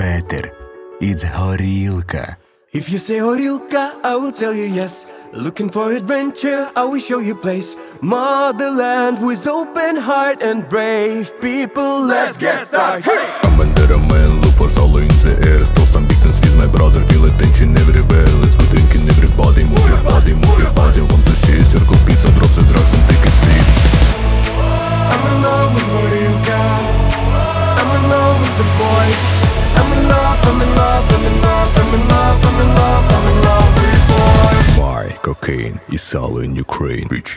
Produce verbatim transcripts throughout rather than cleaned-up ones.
better. It's Horilka. If you say Horilka, I will tell you yes. Looking for adventure, I will show you place. Motherland with open heart and brave people. Let's get started. Hey! I'm under a man, look for solo in the air. Still some big things with my brother, feel attention everywhere. Let's go drinking, everybody, move your body, move your body. Want to see a circle piece and drop the drugs and take a seat. I'm in love with Horilka. I'm in love with the boys. I'm in love, I'm in love, I'm in love, I'm in love, I'm in love, I'm in love with boys. Why? Cocaine is all in Ukraine, bitch.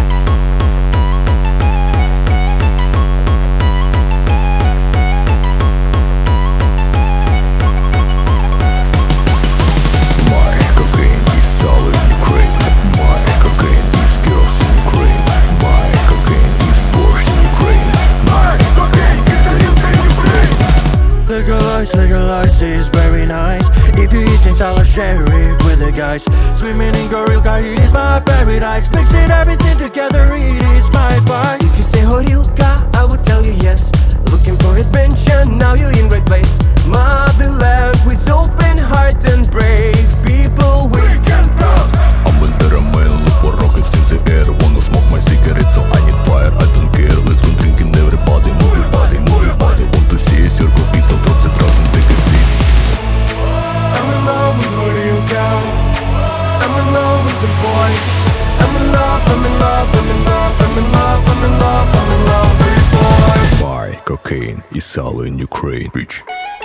Legalize, legalize is very nice. If you eat things, I'll share it with the guys. Swimming in Horilka, it is my paradise. Mixing everything together, it is my advice. If you say Horilka, I will tell you yes. Looking for adventure, now you're in right place. Motherland with open heart and brave people, we can proud. I'm under a man, look for rockets in the air. Wanna smoke my cigarette, so I need fire, I don't care. Let's go drinking, everybody, move your body, move your body. Want to see a circle piece, so drop the drugs and take a seat. I'm in love with Horilka. I'm in love with the boys. I'm in love, I'm in love, I'm in love, I'm in love, I'm in love, I'm in love with boys. Why? Cocaine is all in Ukraine, bitch.